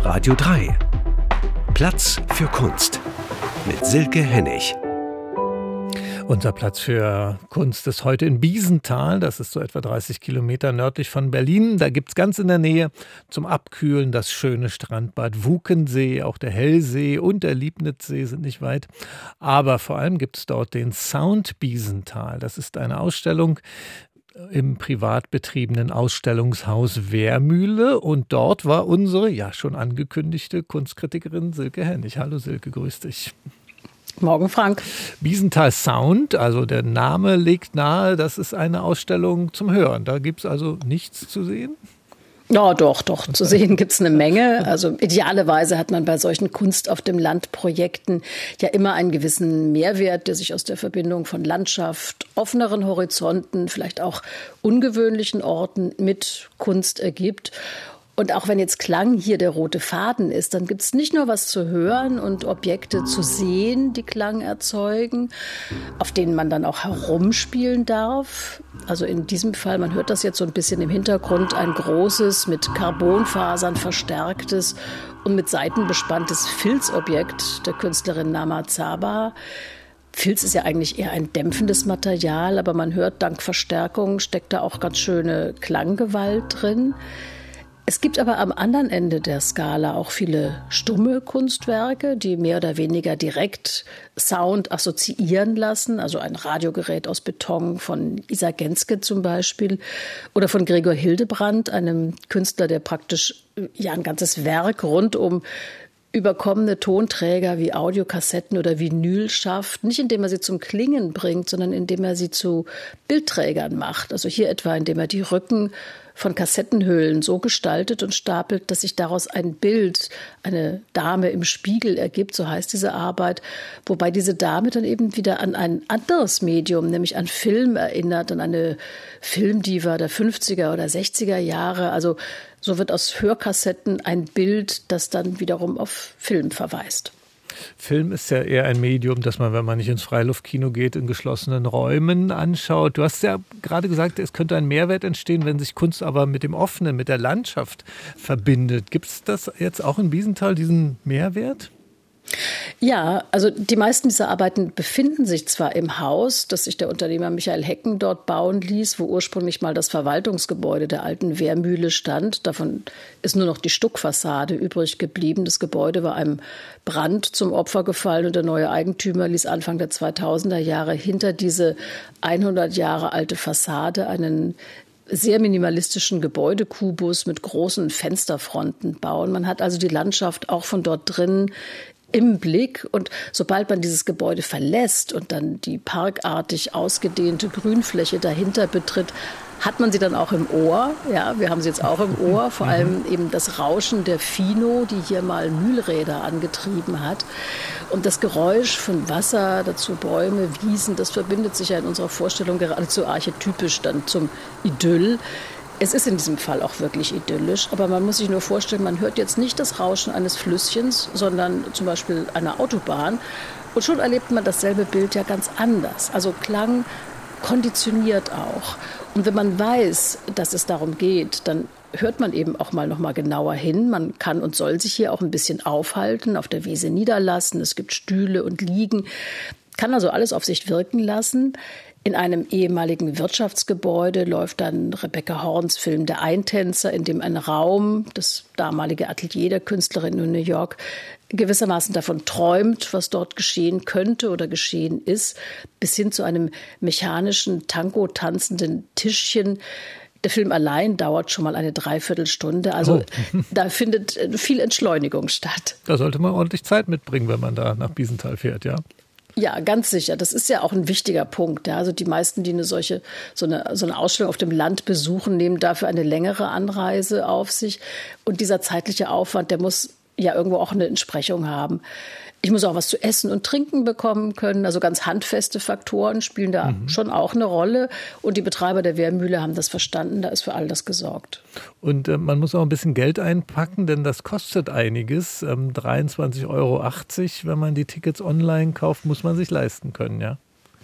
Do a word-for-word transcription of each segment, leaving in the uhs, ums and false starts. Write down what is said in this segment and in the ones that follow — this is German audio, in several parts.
Radio drei. Platz für Kunst mit Silke Hennig. Unser Platz für Kunst ist heute in Biesenthal. Das ist so etwa dreißig Kilometer nördlich von Berlin. Da gibt es ganz in der Nähe zum Abkühlen das schöne Strandbad Wuckensee. Auch der Hellsee und der Liebnitzsee sind nicht weit. Aber vor allem gibt es dort den Sound Biesenthal. Das ist eine Ausstellung im privat betriebenen Ausstellungshaus Wehrmühle. Und dort war unsere, ja schon angekündigte Kunstkritikerin Silke Hennig. Hallo Silke, grüß dich. Morgen, Frank. Biesenthal Sound, also der Name legt nahe, das ist eine Ausstellung zum Hören. Da gibt es also nichts zu sehen? Ja, doch, doch. Zu sehen gibt es eine Menge. Also idealerweise hat man bei solchen Kunst auf dem Land Projekten ja immer einen gewissen Mehrwert, der sich aus der Verbindung von Landschaft, offeneren Horizonten, vielleicht auch ungewöhnlichen Orten mit Kunst ergibt. Und auch wenn jetzt Klang hier der rote Faden ist, dann gibt es nicht nur was zu hören und Objekte zu sehen, die Klang erzeugen, auf denen man dann auch herumspielen darf. Also in diesem Fall, man hört das jetzt so ein bisschen im Hintergrund, ein großes, mit Carbonfasern verstärktes und mit Saiten bespanntes Filzobjekt der Künstlerin Nama Zaba. Filz ist ja eigentlich eher ein dämpfendes Material, aber man hört, dank Verstärkung steckt da auch ganz schöne Klanggewalt drin. Es gibt aber am anderen Ende der Skala auch viele stumme Kunstwerke, die mehr oder weniger direkt Sound assoziieren lassen. Also ein Radiogerät aus Beton von Isa Genske zum Beispiel oder von Gregor Hildebrandt, einem Künstler, der praktisch ja ein ganzes Werk rund um überkommene Tonträger wie Audiokassetten oder Vinyl schafft, nicht indem er sie zum Klingen bringt, sondern indem er sie zu Bildträgern macht. Also hier etwa, indem er die Rücken von Kassettenhüllen so gestaltet und stapelt, dass sich daraus ein Bild, eine Dame im Spiegel ergibt, so heißt diese Arbeit, wobei diese Dame dann eben wieder an ein anderes Medium, nämlich an Film erinnert, an eine Filmdiva der fünfziger oder sechziger Jahre. Also so wird aus Hörkassetten ein Bild, das dann wiederum auf Film verweist. Film ist ja eher ein Medium, das man, wenn man nicht ins Freiluftkino geht, in geschlossenen Räumen anschaut. Du hast ja gerade gesagt, es könnte ein Mehrwert entstehen, wenn sich Kunst aber mit dem Offenen, mit der Landschaft verbindet. Gibt es das jetzt auch in Biesenthal, diesen Mehrwert? Ja, also die meisten dieser Arbeiten befinden sich zwar im Haus, das sich der Unternehmer Michael Hecken dort bauen ließ, wo ursprünglich mal das Verwaltungsgebäude der alten Wehrmühle stand. Davon ist nur noch die Stuckfassade übrig geblieben. Das Gebäude war einem Brand zum Opfer gefallen und der neue Eigentümer ließ Anfang der zweitausender Jahre hinter diese hundert Jahre alte Fassade einen sehr minimalistischen Gebäudekubus mit großen Fensterfronten bauen. Man hat also die Landschaft auch von dort drin im Blick, und sobald man dieses Gebäude verlässt und dann die parkartig ausgedehnte Grünfläche dahinter betritt, hat man sie dann auch im Ohr. Ja, wir haben sie jetzt auch im Ohr, vor allem eben das Rauschen der Fino, die hier mal Mühlräder angetrieben hat. Und das Geräusch von Wasser, dazu Bäume, Wiesen, das verbindet sich ja in unserer Vorstellung geradezu archetypisch dann zum Idyll. Es ist in diesem Fall auch wirklich idyllisch, aber man muss sich nur vorstellen, man hört jetzt nicht das Rauschen eines Flüsschens, sondern zum Beispiel einer Autobahn. Und schon erlebt man dasselbe Bild ja ganz anders. Also Klang konditioniert auch. Und wenn man weiß, dass es darum geht, dann hört man eben auch mal noch mal genauer hin. Man kann und soll sich hier auch ein bisschen aufhalten, auf der Wiese niederlassen. Es gibt Stühle und Liegen. Kann also alles auf sich wirken lassen. In einem ehemaligen Wirtschaftsgebäude läuft dann Rebecca Horns Film Der Eintänzer, in dem ein Raum, das damalige Atelier der Künstlerin in New York, gewissermaßen davon träumt, was dort geschehen könnte oder geschehen ist, bis hin zu einem mechanischen, Tango-tanzenden Tischchen. Der Film allein dauert schon mal eine Dreiviertelstunde. Also oh. Da findet viel Entschleunigung statt. Da sollte man ordentlich Zeit mitbringen, wenn man da nach Biesenthal fährt, ja? Ja, ganz sicher. Das ist ja auch ein wichtiger Punkt. Ja. Also die meisten, die eine solche, so eine, so eine Ausstellung auf dem Land besuchen, nehmen dafür eine längere Anreise auf sich. Und dieser zeitliche Aufwand, der muss ja irgendwo auch eine Entsprechung haben. Ich muss auch was zu essen und trinken bekommen können. Also ganz handfeste Faktoren spielen da mhm. schon auch eine Rolle. Und die Betreiber der Wehrmühle haben das verstanden. Da ist für all das gesorgt. Und äh, man muss auch ein bisschen Geld einpacken, denn das kostet einiges. Ähm, dreiundzwanzig Euro achtzig, wenn man die Tickets online kauft, muss man sich leisten können, ja?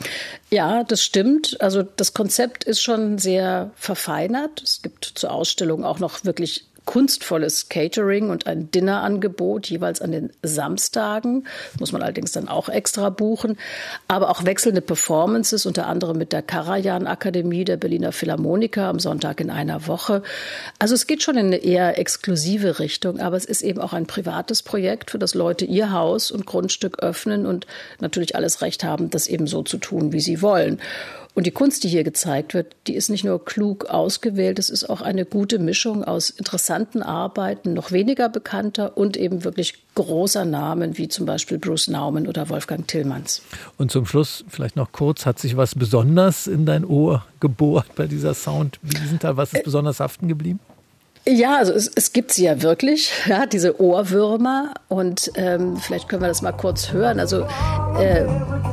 Ja, das stimmt. Also das Konzept ist schon sehr verfeinert. Es gibt zur Ausstellung auch noch wirklich kunstvolles Catering und ein Dinnerangebot, jeweils an den Samstagen. Das muss man allerdings dann auch extra buchen. Aber auch wechselnde Performances, unter anderem mit der Karajan-Akademie der Berliner Philharmoniker am Sonntag in einer Woche. Also es geht schon in eine eher exklusive Richtung, aber es ist eben auch ein privates Projekt, für das Leute ihr Haus und Grundstück öffnen und natürlich alles Recht haben, das eben so zu tun, wie sie wollen. Und die Kunst, die hier gezeigt wird, die ist nicht nur klug ausgewählt, es ist auch eine gute Mischung aus interessanten Arbeiten, noch weniger bekannter und eben wirklich großer Namen, wie zum Beispiel Bruce Nauman oder Wolfgang Tillmans. Und zum Schluss vielleicht noch kurz, hat sich was besonders in dein Ohr gebohrt bei dieser Sound Wiesenthal? Was ist besonders haften geblieben? Ja, also es, es gibt sie ja wirklich, ja, diese Ohrwürmer. Und ähm, vielleicht können wir das mal kurz hören. Also äh,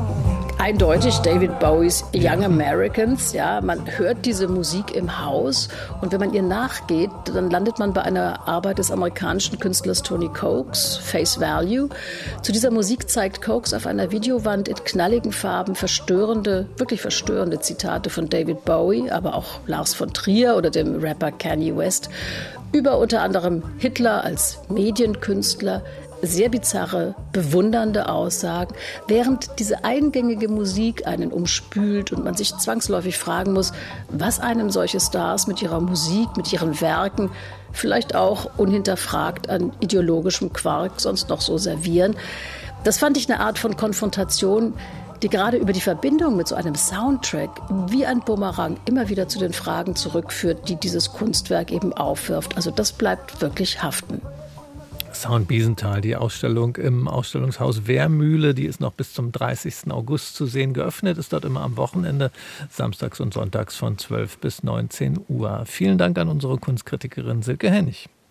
eindeutig David Bowies Young Americans. Ja, man hört diese Musik im Haus. Und wenn man ihr nachgeht, dann landet man bei einer Arbeit des amerikanischen Künstlers Tony Coates, Face Value. Zu dieser Musik zeigt Coates auf einer Videowand in knalligen Farben verstörende, wirklich verstörende Zitate von David Bowie, aber auch Lars von Trier oder dem Rapper Kanye West, über unter anderem Hitler als Medienkünstler, sehr bizarre, bewundernde Aussagen, während diese eingängige Musik einen umspült und man sich zwangsläufig fragen muss, was einem solche Stars mit ihrer Musik, mit ihren Werken, vielleicht auch unhinterfragt an ideologischem Quark sonst noch so servieren. Das fand ich eine Art von Konfrontation, die gerade über die Verbindung mit so einem Soundtrack wie ein Bumerang immer wieder zu den Fragen zurückführt, die dieses Kunstwerk eben aufwirft. Also das bleibt wirklich haften. Sound Wiesenthal, die Ausstellung im Ausstellungshaus Wehrmühle, die ist noch bis zum dreißigsten August zu sehen. Geöffnet ist dort immer am Wochenende, samstags und sonntags von zwölf bis neunzehn Uhr. Vielen Dank an unsere Kunstkritikerin Silke Hennig.